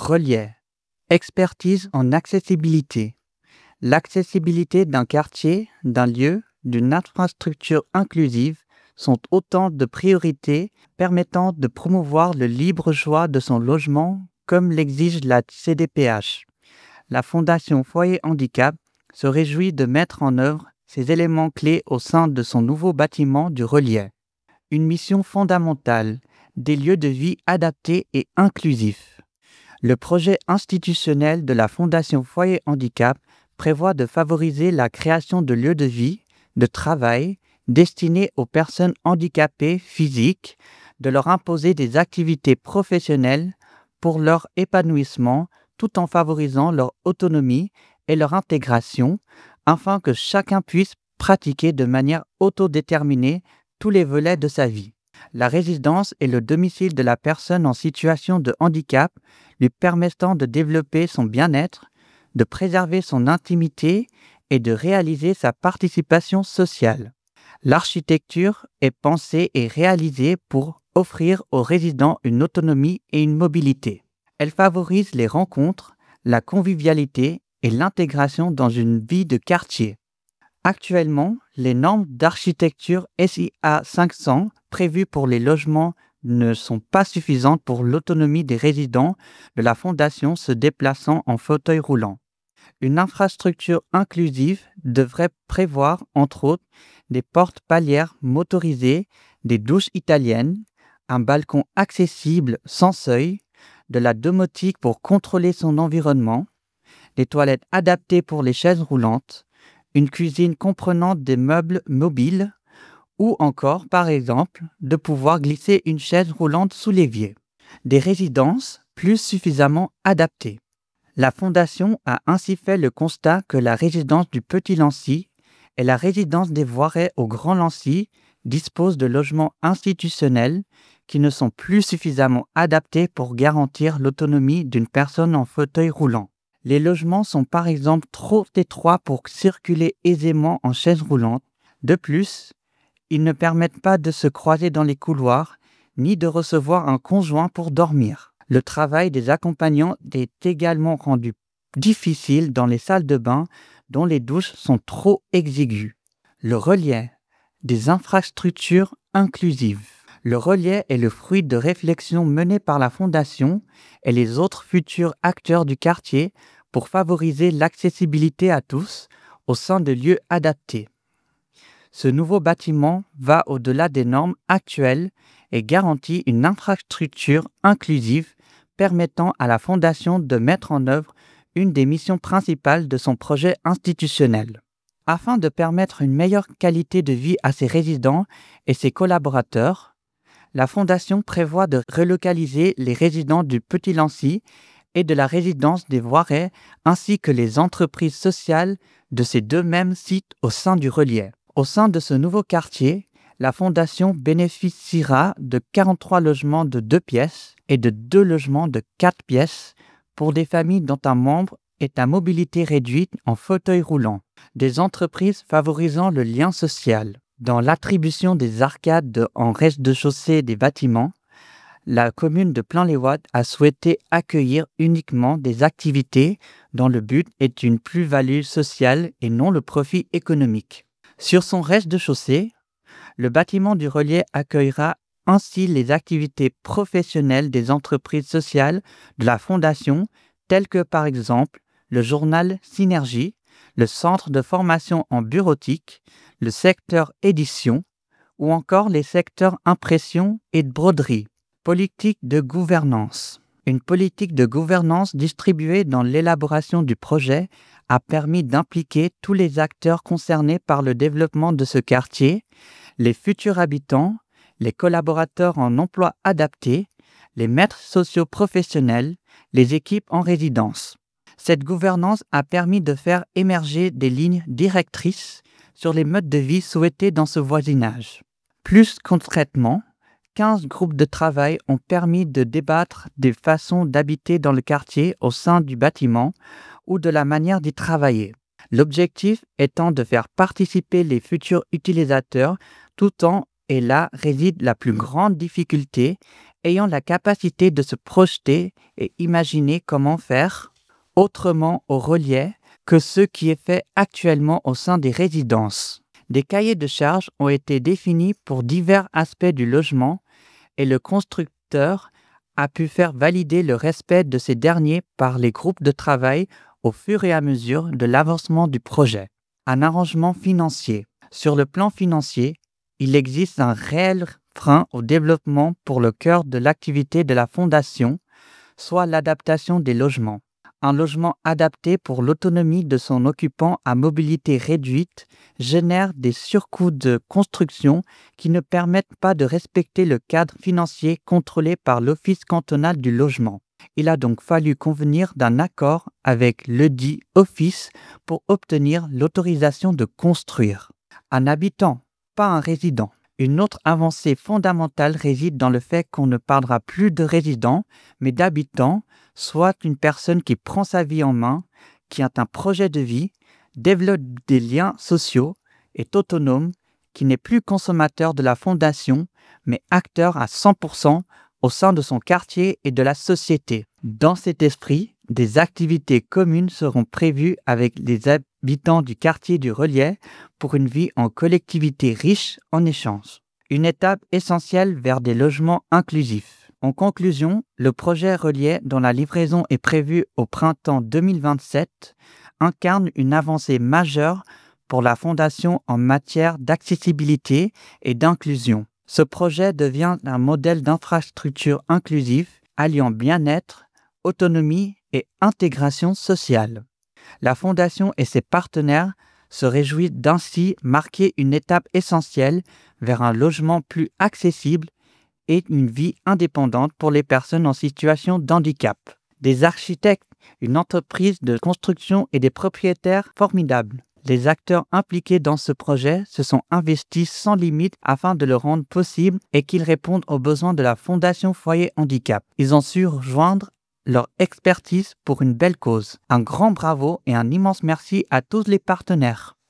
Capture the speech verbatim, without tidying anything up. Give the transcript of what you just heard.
Relais. Expertise en accessibilité. L'accessibilité d'un quartier, d'un lieu, d'une infrastructure inclusive sont autant de priorités permettant de promouvoir le libre choix de son logement comme l'exige la C D P H. La Fondation Foyer Handicap se réjouit de mettre en œuvre ces éléments clés au sein de son nouveau bâtiment du Relais. Une mission fondamentale, des lieux de vie adaptés et inclusifs. Le projet institutionnel de la Fondation Foyer Handicap prévoit de favoriser la création de lieux de vie, de travail, destinés aux personnes handicapées physiques, de leur imposer des activités professionnelles pour leur épanouissement tout en favorisant leur autonomie et leur intégration, afin que chacun puisse pratiquer de manière autodéterminée tous les volets de sa vie. La résidence est le domicile de la personne en situation de handicap, lui permettant de développer son bien-être, de préserver son intimité et de réaliser sa participation sociale. L'architecture est pensée et réalisée pour offrir aux résidents une autonomie et une mobilité. Elle favorise les rencontres, la convivialité et l'intégration dans une vie de quartier. Actuellement, les normes d'architecture S I A cinq cents prévues pour les logements ne sont pas suffisantes pour l'autonomie des résidents de la Fondation se déplaçant en fauteuil roulant. Une infrastructure inclusive devrait prévoir, entre autres, des portes palières motorisées, des douches italiennes, un balcon accessible sans seuil, de la domotique pour contrôler son environnement, des toilettes adaptées pour les chaises roulantes, une cuisine comprenant des meubles mobiles ou encore, par exemple, de pouvoir glisser une chaise roulante sous l'évier. Des résidences plus suffisamment adaptées. La Fondation a ainsi fait le constat que la résidence du Petit Lancy et la résidence des Voirets au Grand Lancy disposent de logements institutionnels qui ne sont plus suffisamment adaptés pour garantir l'autonomie d'une personne en fauteuil roulant. Les logements sont par exemple trop étroits pour circuler aisément en chaise roulante. De plus, ils ne permettent pas de se croiser dans les couloirs ni de recevoir un conjoint pour dormir. Le travail des accompagnants est également rendu difficile dans les salles de bain dont les douches sont trop exiguës. Le Relais. Des infrastructures inclusives. Le Relais est le fruit de réflexions menées par la Fondation et les autres futurs acteurs du quartier pour favoriser l'accessibilité à tous au sein de lieux adaptés. Ce nouveau bâtiment va au-delà des normes actuelles et garantit une infrastructure inclusive permettant à la Fondation de mettre en œuvre une des missions principales de son projet institutionnel. Afin de permettre une meilleure qualité de vie à ses résidents et ses collaborateurs, la Fondation prévoit de relocaliser les résidents du Petit Lancy et de la résidence des Voirets ainsi que les entreprises sociales de ces deux mêmes sites au sein du Relais. Au sein de ce nouveau quartier, la Fondation bénéficiera de quarante-trois logements de deux pièces et de deux logements de quatre pièces pour des familles dont un membre est à mobilité réduite en fauteuil roulant. Des entreprises favorisant le lien social. Dans l'attribution des arcades de, en rez-de-chaussée des bâtiments, la commune de Plain-les-Ouates a souhaité accueillir uniquement des activités dont le but est une plus-value sociale et non le profit économique. Sur son rez-de-chaussée, le bâtiment du Relais accueillera ainsi les activités professionnelles des entreprises sociales de la Fondation, telles que par exemple le journal Synergie, le centre de formation en bureautique, le secteur édition ou encore les secteurs impression et de broderie. Politique de gouvernance. Une politique de gouvernance distribuée dans l'élaboration du projet a permis d'impliquer tous les acteurs concernés par le développement de ce quartier, les futurs habitants, les collaborateurs en emploi adapté, les maîtres sociaux professionnels, les équipes en résidence. Cette gouvernance a permis de faire émerger des lignes directrices sur les modes de vie souhaités dans ce voisinage. Plus concrètement, quinze groupes de travail ont permis de débattre des façons d'habiter dans le quartier au sein du bâtiment ou de la manière d'y travailler. L'objectif étant de faire participer les futurs utilisateurs tout en, et là réside la plus grande difficulté, ayant la capacité de se projeter et imaginer comment faire autrement au Reliais que ce qui est fait actuellement au sein des résidences. Des cahiers de charges ont été définis pour divers aspects du logement et le constructeur a pu faire valider le respect de ces derniers par les groupes de travail au fur et à mesure de l'avancement du projet. Un arrangement financier. Sur le plan financier, il existe un réel frein au développement pour le cœur de l'activité de la Fondation, soit l'adaptation des logements. Un logement adapté pour l'autonomie de son occupant à mobilité réduite génère des surcoûts de construction qui ne permettent pas de respecter le cadre financier contrôlé par l'Office cantonal du logement. Il a donc fallu convenir d'un accord avec ledit office pour obtenir l'autorisation de construire. Un habitant, pas un résident. Une autre avancée fondamentale réside dans le fait qu'on ne parlera plus de résidents, mais d'habitants, soit une personne qui prend sa vie en main, qui a un projet de vie, développe des liens sociaux, est autonome, qui n'est plus consommateur de la fondation, mais acteur à cent pour cent au sein de son quartier et de la société. Dans cet esprit, des activités communes seront prévues avec les habitants du quartier du Reliais pour une vie en collectivité riche en échanges. Une étape essentielle vers des logements inclusifs. En conclusion, le projet Reliais, dont la livraison est prévue au printemps deux mille vingt-sept, incarne une avancée majeure pour la Fondation en matière d'accessibilité et d'inclusion. Ce projet devient un modèle d'infrastructure inclusive alliant bien-être, autonomie et intégration sociale. La Fondation et ses partenaires se réjouissent d'ainsi marquer une étape essentielle vers un logement plus accessible et une vie indépendante pour les personnes en situation de handicap. Des architectes, une entreprise de construction et des propriétaires formidables. Les acteurs impliqués dans ce projet se sont investis sans limite afin de le rendre possible et qu'il réponde aux besoins de la Fondation Foyer Handicap. Ils ont su rejoindre leur expertise pour une belle cause. Un grand bravo et un immense merci à tous les partenaires.